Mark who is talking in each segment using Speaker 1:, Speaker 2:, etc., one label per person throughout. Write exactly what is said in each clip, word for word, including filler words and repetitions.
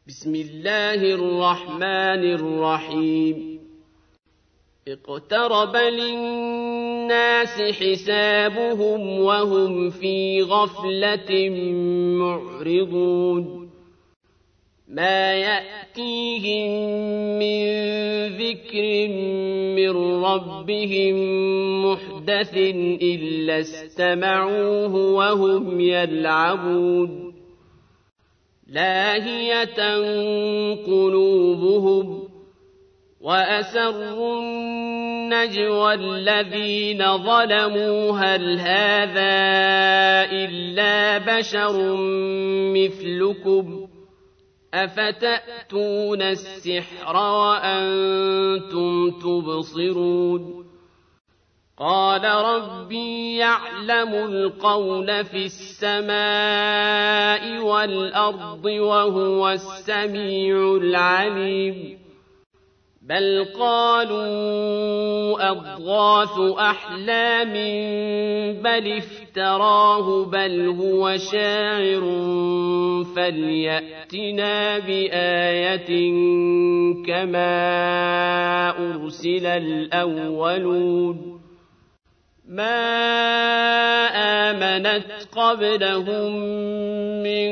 Speaker 1: بسم الله الرحمن الرحيم اقترب للناس حسابهم وهم في غفلة معرضون ما يأتيهم من ذكر من ربهم محدث إلا استمعوه وهم يلعبون لاهية قلوبهم وأسروا النجوى الذين ظلموا هل هذا إلا بشر مثلكم أفتأتون السحر وأنتم تبصرون قال ربي يعلم القول في السماء والأرض وهو السميع العليم بل قالوا أضغاث أحلام بل افتراه بل هو شاعر فليأتنا بآية كما أرسل الأولون ما آمنت قبلهم من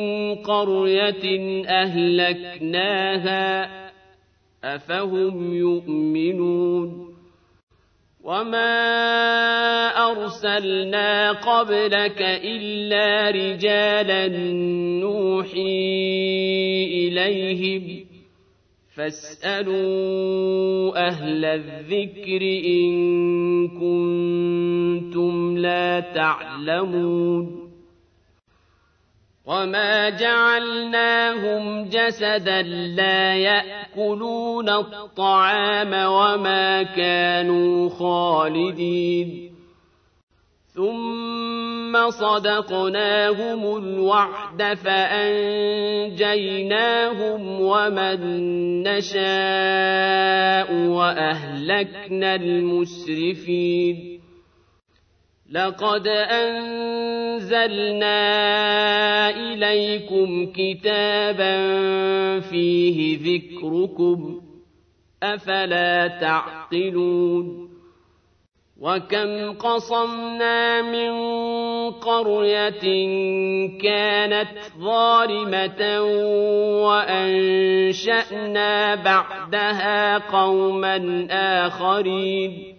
Speaker 1: قرية أهلكناها أفهم يؤمنون وما أرسلنا قبلك إلا رجالا نوحي إليهم فاسألوا أهل الذكر إن كنتم لا تعلمون وما جعلناهم جسدا لا يأكلون الطعام وما كانوا خالدين ثم صدقناهم الوعد فأنجيناهم ومن نشاء وأهلكنا المسرفين لقد أنزلنا إليكم كتابا فيه ذكركم أفلا تعقلون وكم قصمنا من قرية كانت ظالمة وأنشأنا بعدها قوما آخرين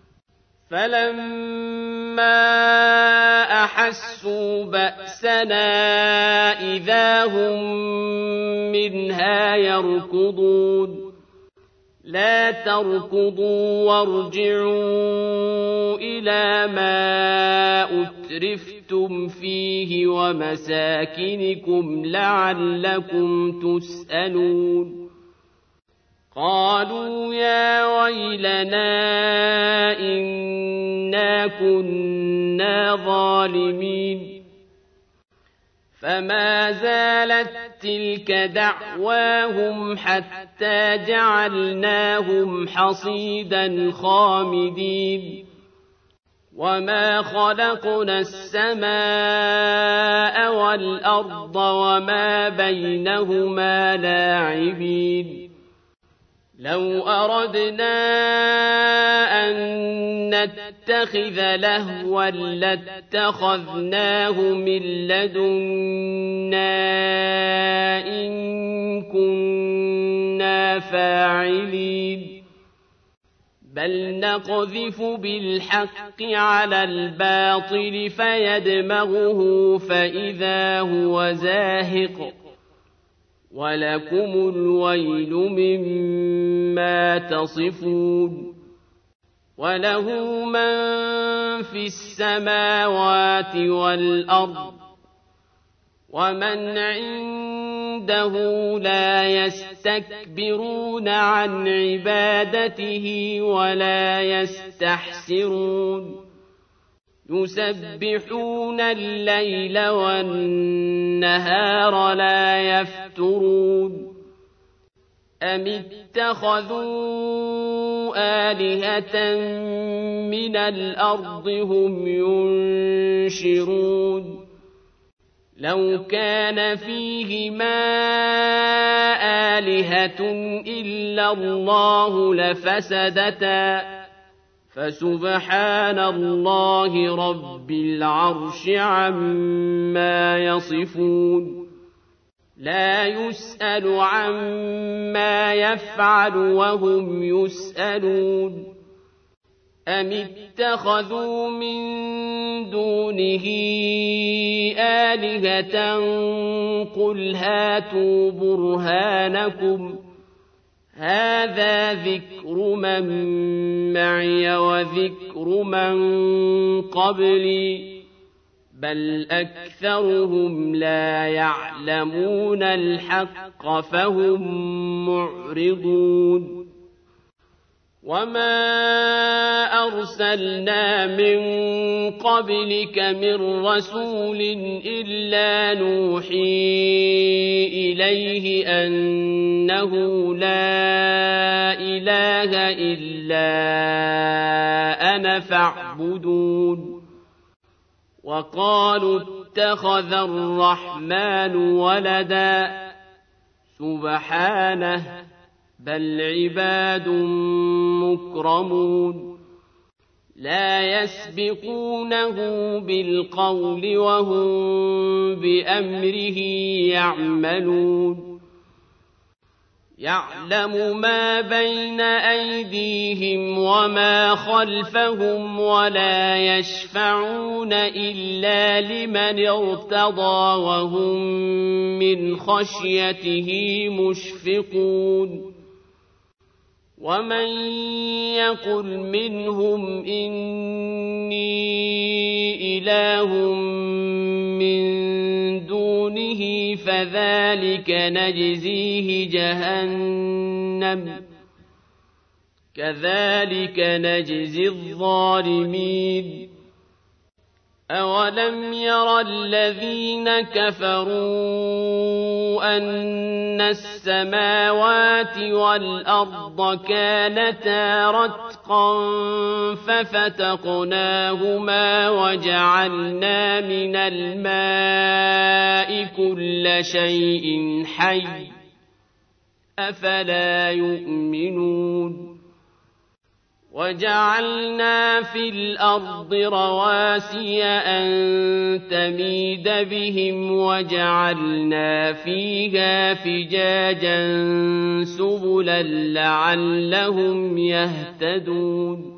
Speaker 1: فلما أحسوا بأسنا إذا هم منها يركضون لا تركضوا وارجعوا إلى ما أترفتم فيه ومساكنكم لعلكم تسألون قالوا يا ويلنا إنا كنا ظالمين فما زالت تلك دعواهم حتى جعلناهم حصيدا خامدين وما خلقنا السماء والأرض وما بينهما لاعبين لو أردنا أن نتخذ لهوا لاتخذناه من لدنا إن كنا فاعلين بل نقذف بالحق على الباطل فيدمغه فإذا هو زاهق ولكم الويل مما تصفون وله من في السماوات والأرض ومن عنده لا يستكبرون عن عبادته ولا يستحسرون يسبحون الليل والنهار لا يفترون أم اتخذوا آلهة من الأرض هم ينشرون لو كان فيهما آلهة إلا الله لفسدتا فسبحان الله رب العرش عما يصفون لا يسأل عما يفعل وهم يسألون أم اتخذوا من دونه آلهة قل هاتوا برهانكم هذا ذكر من معي وذكر من قبلي بل أكثرهم لا يعلمون الحق فهم معرضون وما أرسلنا من قبلك من رسول إلا نوحي إليه أنه لا إله إلا أنا فاعبدون وقالوا اتخذ الرحمن ولدا سبحانه بل عباد مكرمون لا يسبقونه بالقول وهم بأمره يعملون يعلم ما بين أيديهم وما خلفهم ولا يشفعون إلا لمن ارتضى وهم من خشيته مشفقون ومن يقل منهم إني إله من دونه فذلك نجزيه جهنم كذلك نجزي الظالمين أولم ير الذين كفروا أن السماوات والأرض كانتا رتقا ففتقناهما وجعلنا من الماء كل شيء حي أفلا يؤمنون وجعلنا في الأرض رواسي أن تميد بهم وجعلنا فيها فجاجا سبلا لعلهم يهتدون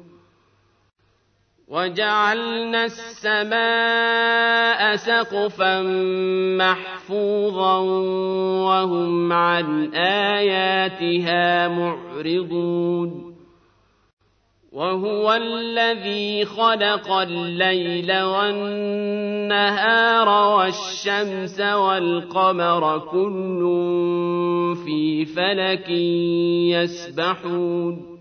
Speaker 1: وجعلنا السماء سقفا محفوظا وهم عن آياتها معرضون وهو الذي خلق الليل والنهار والشمس والقمر كل في فلك يسبحون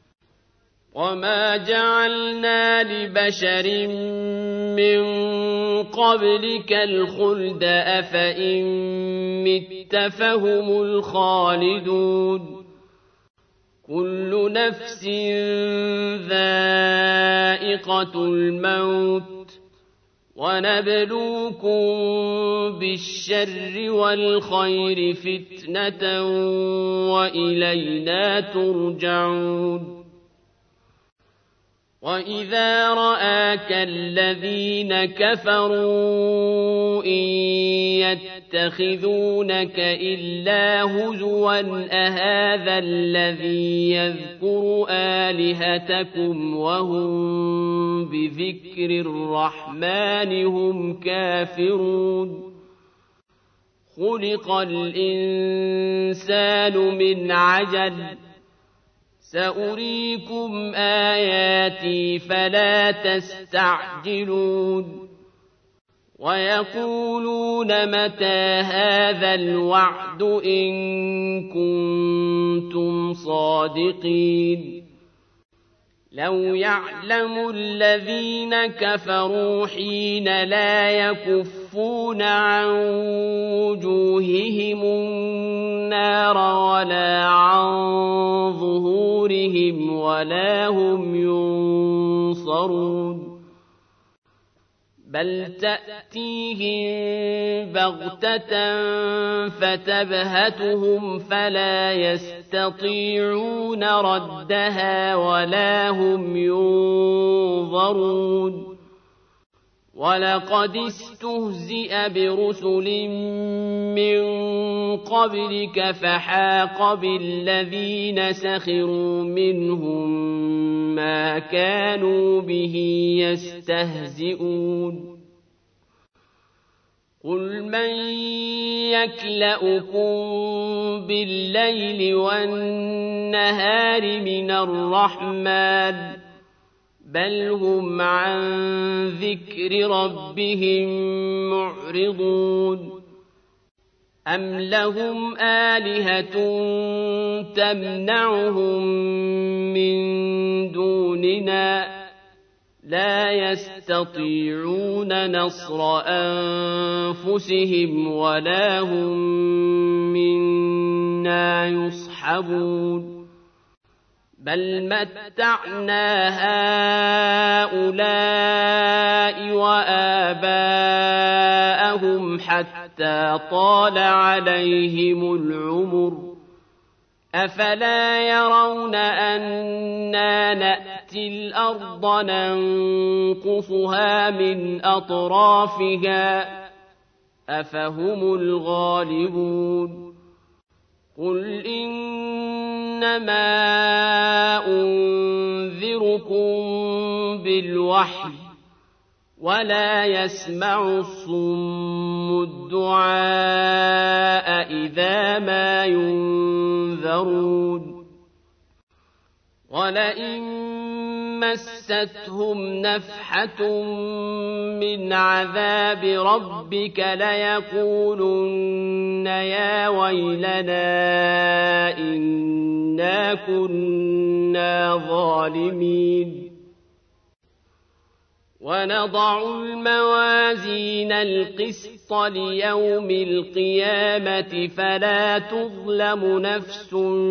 Speaker 1: وما جعلنا لبشر من قبلك الخلد أفإن مت فهم الخالدون كل نفس ذائقة الموت ونبلوكم بالشر والخير فتنة وإلينا ترجعون وإذا رآك الذين كفروا إن يتخذونك إلا هزوا أهذا الذي يذكر آلهتكم وهم بذكر الرحمن هم كافرون خلق الإنسان من عجل سأريكم آياتي فلا تستعجلون ويقولون متى هذا الوعد إن كنتم صادقين لو يعلم الذين كفروا حين لا يكفون عن وجوههم النار ولا عن ظهورهم ولا هم ينصرون بل تأتيهم بغتة فتبهتهم فلا يستطيعون ردها ولا هم ينظرون ولقد استهزئ برسل من قبلك فحاق بالذين سخروا منهم ما كانوا به يستهزئون قل من يكلؤكم بالليل والنهار من الرحمن بل هم عن ذكر ربهم معرضون أم لهم آلهة تمنعهم من دوننا لا يستطيعون نصر أنفسهم ولا هم منا يصحبون بل متعنا هؤلاء وآباءهم حتى طال عليهم العمر أفلا يرون أنا نأتي الأرض ننقصها من أطرافها أفهم الغالبون قل إنما أنذركم بالوحي ولا يسمع الصم الدعاء إذا ما ينذرون ولئن مستهم نفحة من عذاب ربك ليقولن يا ويلنا إنا كنا ظالمين ونضع الموازين القسط ليوم القيامة فلا تظلم نفس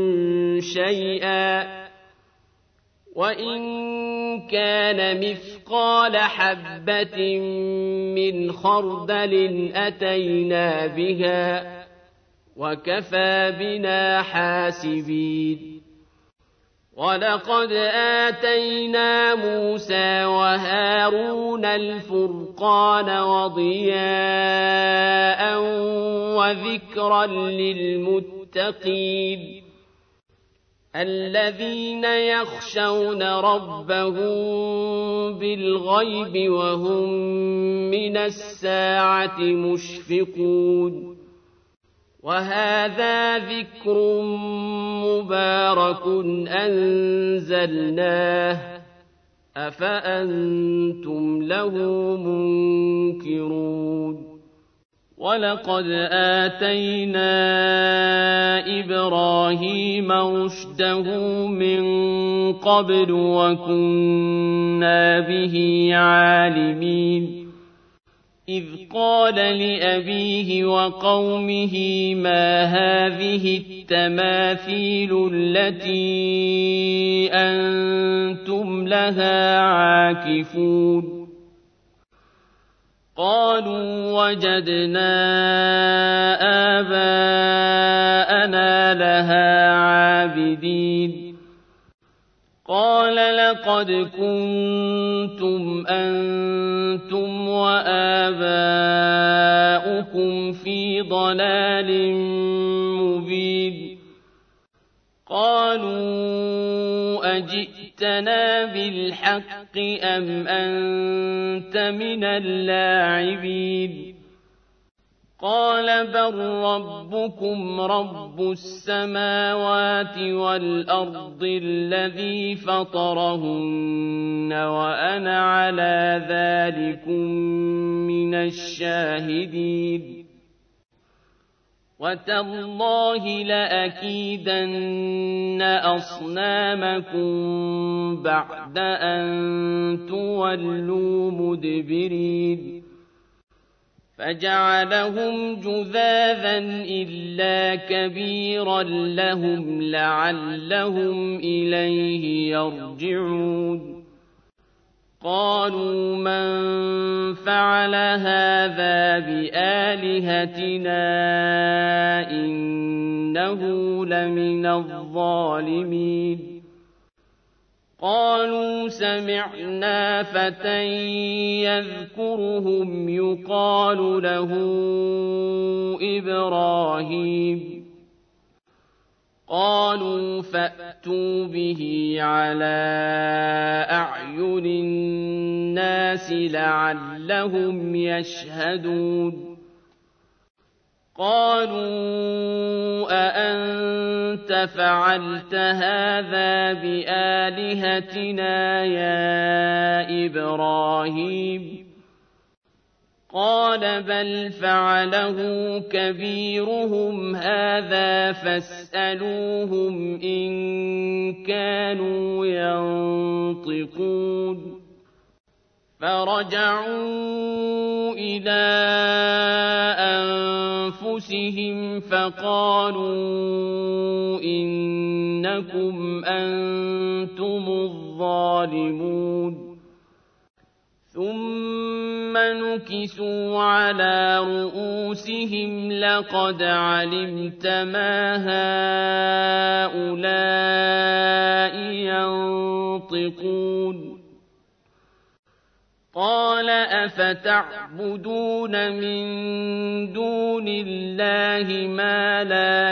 Speaker 1: شيئا وإن كان مثقال حبة من خردل أتينا بها وكفى بنا حاسبين ولقد آتينا موسى وهارون الفرقان وضياء وذكرا للمتقين الذين يخشون ربهم بالغيب وهم من الساعة مشفقون وهذا ذكر مبارك أنزلناه أفأنتم له منكرون ولقد آتينا إبراهيم رشده من قبل وكنا به عالمين إذ قال لأبيه وقومه ما هذه التماثيل التي أنتم لها عاكفون قالوا وجدنا آباءنا لها عابدين قال لقد كنتم أنتم وآباؤكم في ضلال مبين قالوا أجئتنا بالحق أم أنت من اللاعبين قال بل ربكم رب السماوات والأرض الذي فطرهن وأنا على ذلكم من الشاهدين وتالله لأكيدن أصنامكم بعد أن تولوا مدبرين فجعلهم جذاذا إلا كبيرا لهم لعلهم إليه يرجعون قالوا من فعل هذا بآلهتنا إنه لمن الظالمين قالوا سمعنا فتى يذكرهم يقال له إبراهيم قالوا فأتوا به على أعين الناس لعلهم يشهدون قالوا أأنت فعلت هذا بآلهتنا يا إبراهيم قال بل فعله كبيرهم هذا فاسألوهم إن كانوا ينطقون فرجعوا إلى أنفسهم فقالوا إنكم أنتم الظالمون ثم نكسوا على رؤوسهم لقد علمت ما هؤلاء ينطقون قال أفتعبدون من دون الله ما لا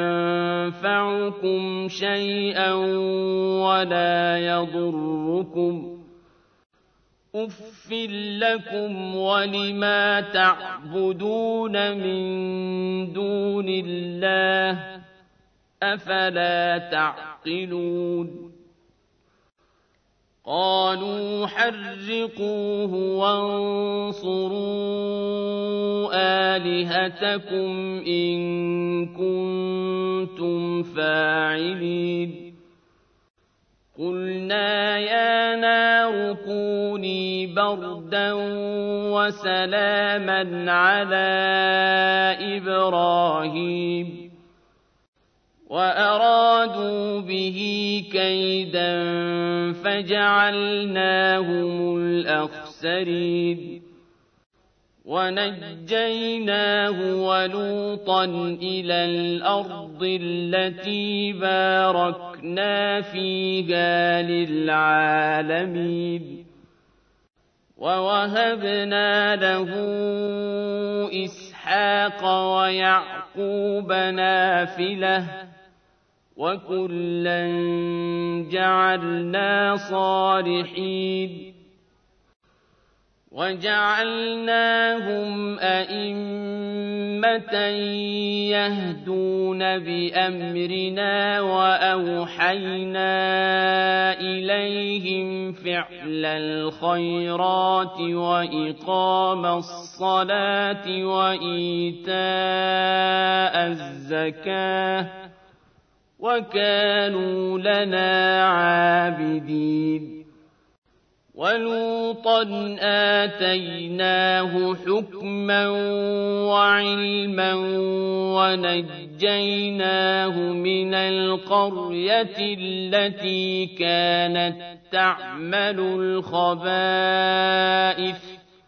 Speaker 1: ينفعكم شيئا ولا يضركم أُفٍّ لكم ولما تعبدون من دون الله أفلا تعقلون قالوا حرقوه وانصروا آلهتكم إن كنتم فاعلين قلنا يا نار كوني بردا وسلاما على إبراهيم وأرادوا به كيدا فجعلناهم الأخسرين ونجيناه ولوطا إلى الأرض التي باركنا فيها للعالمين ووهبنا له إسحاق ويعقوب نافلة وكلا جعلنا صالحين وجعلناهم أئمة يهدون بأمرنا وأوحينا إليهم فعل الخيرات وإقام الصلاة وإيتاء الزكاة وكانوا لنا عابدين ولوطا آتيناه حكما وعلما ونجيناه من القرية التي كانت تعمل الخبائث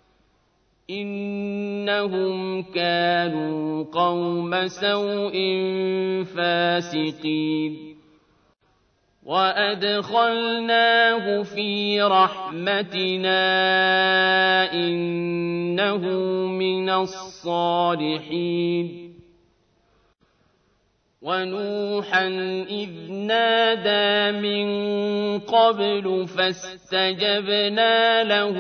Speaker 1: إنهم كانوا قوم سوء فاسقين وأدخلناه في رحمتنا إنه من الصالحين ونوحا إذ نادى من قبل فاستجبنا له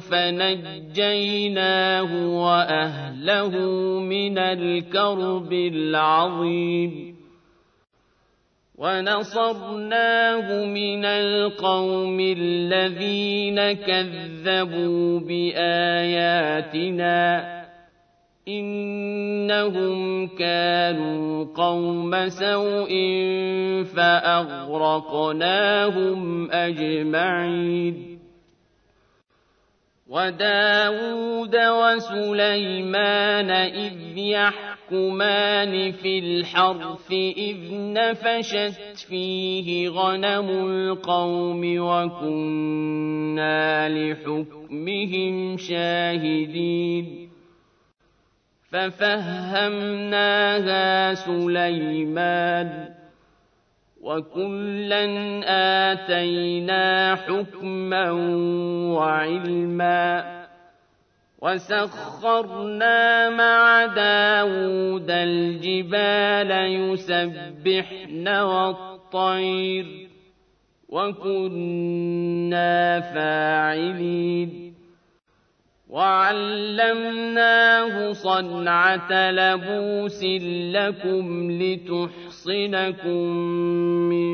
Speaker 1: فنجيناه وأهله من الكرب العظيم ونصرناه من القوم الذين كذبوا بآياتنا إنهم كانوا قوم سوء فأغرقناهم أجمعين وداود وسليمان إذ يحكمان في الحرث إذ نفشت فيه غنم القوم وكنا لحكمهم شاهدين ففهمناها سليمان وكلا آتينا حكما وعلما وسخرنا مع داود الجبال يسبحن والطير وكنا فاعلين وعلمناه صنعة لبوس لكم لتحصنكم من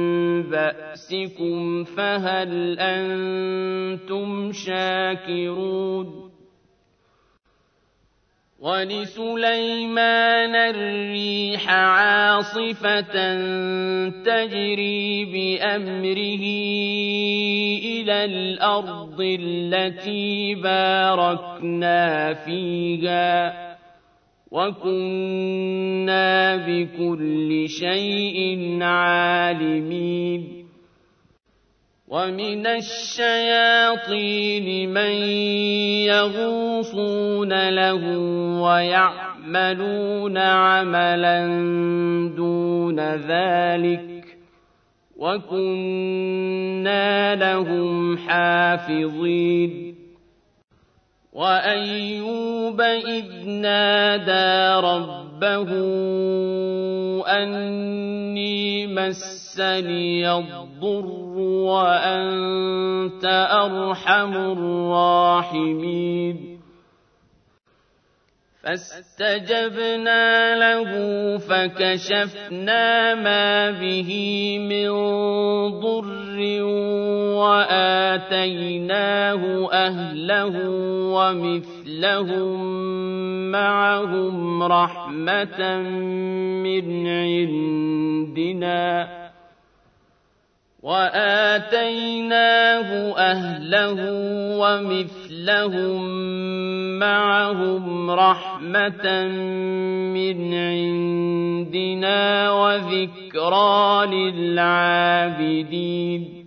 Speaker 1: بأسكم فهل أنتم شاكرون ولسليمان الريح عاصفة تجري بأمره إلى الأرض التي باركنا فيها وكنا بكل شيء عالمين ومن الشياطين من يغوصون له ويعملون عملا دون ذلك وكنا لهم حافظين وأيوب إذ نادى ربه أني مسني الضر وأنت أرحم الراحمين فاستجبنا له فكشفنا ما به من ضر وآتيناه أهله ومثلهم معهم رحمة من عندنا وآتيناه أهله ومثلهم معهم رحمة من عندنا وذكرى للعابدين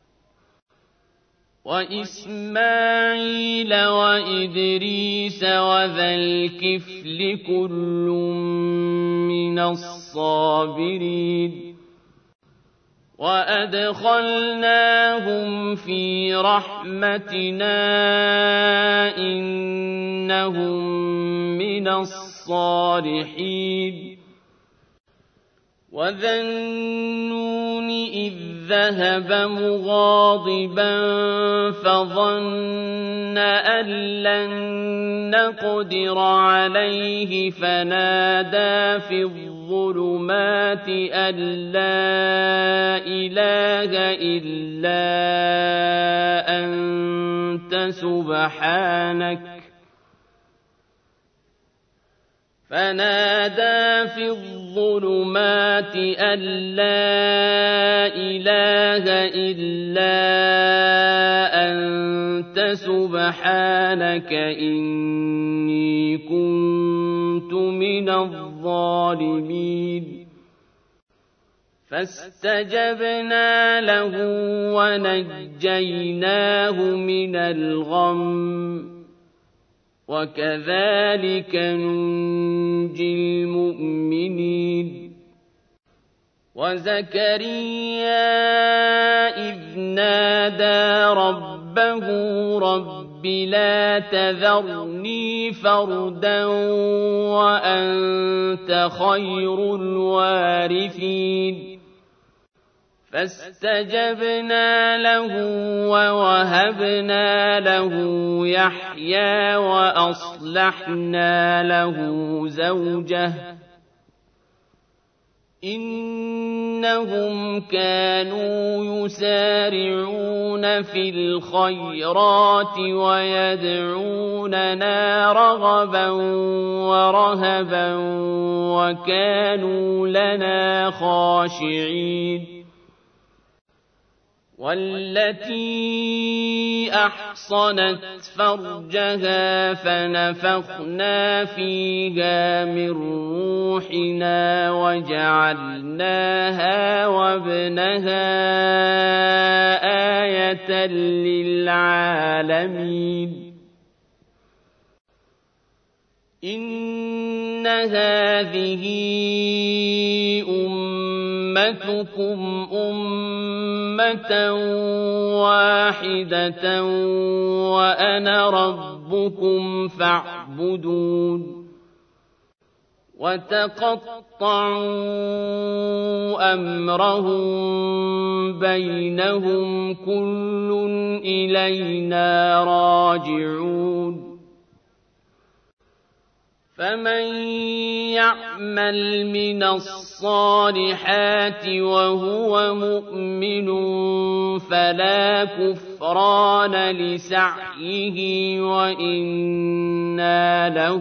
Speaker 1: وإسماعيل وإدريس وذا الكفل كل من الصابرين وأدخلناهم في رحمتنا إنهم من الصالحين وذا النون إذ ذهب مغاضبا فظن أن لن نقدر عليه فنادى في الظلمات أن لا إله إلا أنت سبحانك فنادى في الظلمات أن لا إله إلا أنت سبحانك إني كنت من الظالمين فاستجبنا له ونجيناه من الغم وكذلك ننجي المؤمنين وزكريا إذ نادى ربه رب لا تذرني فردا وأنت خير الوارثين فاستجبنا له ووهبنا له يحيى وأصلحنا له زوجه إنهم كانوا يسارعون في الخيرات ويدعوننا رغبا ورهبا وكانوا لنا خاشعين والتي أحصنت فرجها فنفخنا فيها من روحنا وجعلناها وابنها آية للعالمين إن هذه أمتكم أمة واحدة وأنا ربكم فاعبدون وتقطعوا أمرهم بينهم كل إلينا راجعون فمن يعمل من الصالحات وهو مؤمن فلا كفران لسعيه وإنا له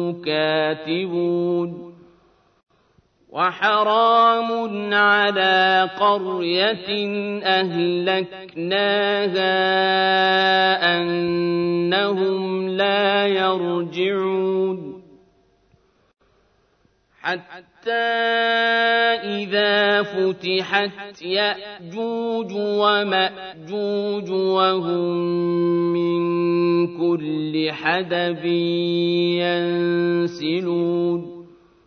Speaker 1: كاتبون وحرام على قرية أهلكناها أنهم لا يرجعون حتى إذا فتحت يأجوج ومأجوج وهم من كل حدب ينسلون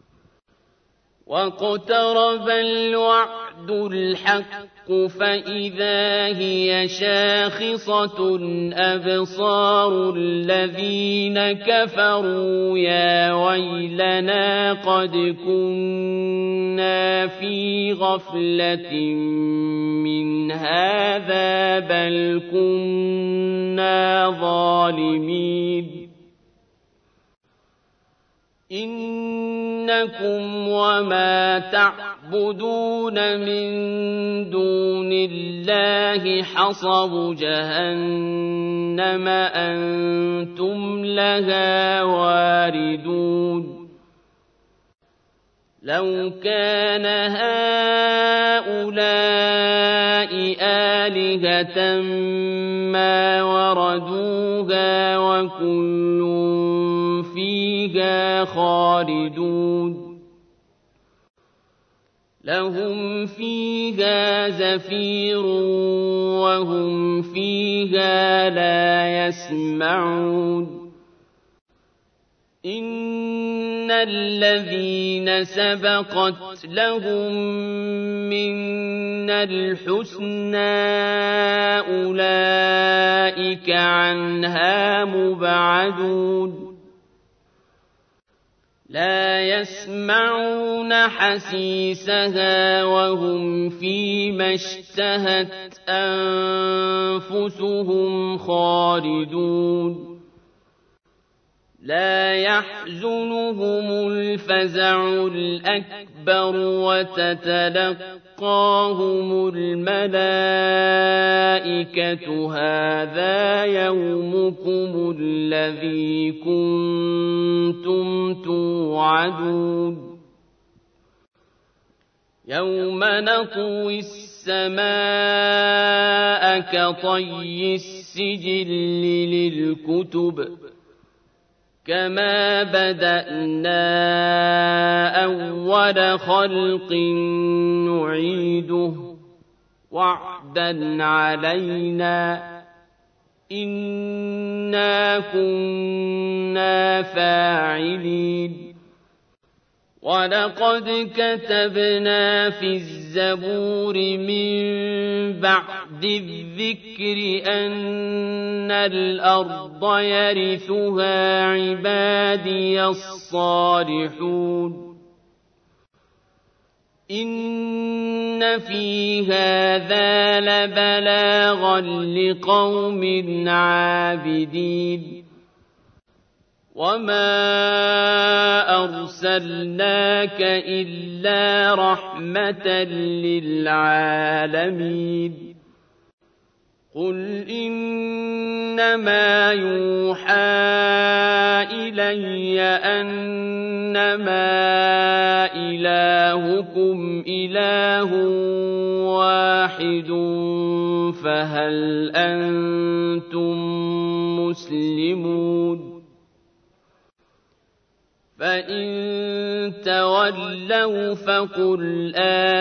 Speaker 1: واقترب الوعد الحق فإذا هي شاخصة أبصار الذين كفروا يا ويلنا قد كنا في غفلة من هذا بل كنا ظالمين إنكم وما تعبدون من دون الله حصب جهنم أنتم لها واردون لو كان هؤلاء آلهة ما وردوها وكل فيها خالدون لهم فيها زفير وهم فيها لا يسمعون إن الذين سبقت لهم منا الحسنى أولئك عنها مبعدون لا يسمعون حسيسها وهم فيما اشتهت أنفسهم خالدون لا يحزنهم الفزع الأكبر وتتلقاهم الملائكة هذا يومكم الذي كنتم توعدون يوم نطوي السماء كطي السجل للكتب كما بدأنا أول خلق نعيده وعدا علينا إنا كنا فاعلين ولقد كتبنا في الزبور من بعد الذكر أن الأرض يرثها عبادي الصالحون إن في هذا لبلاغا لقوم عابدين وما أرسلناك إلا رحمة للعالمين قل إنما يوحى إلي أنما إلهكم إله واحد فهل أنتم مسلمون فإن تولوا فقل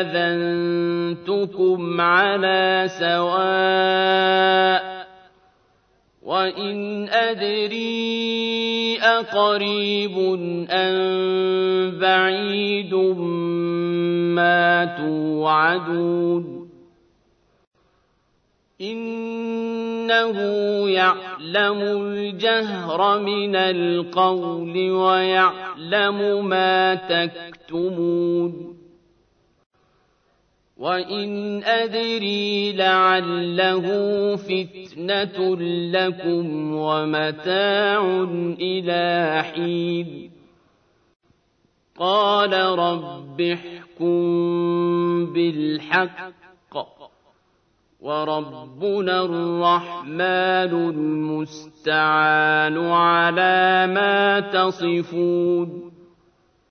Speaker 1: آذنتكم على سواء وإن أدري أقريب أم بعيد ما توعدون إنه يعلم الجهر من القول ويعلم ما تكتمون وإن أدري لعله فتنة لكم ومتاع إلى حين قال رب احكم بالحق وربنا الرحمن المستعان على ما تصفون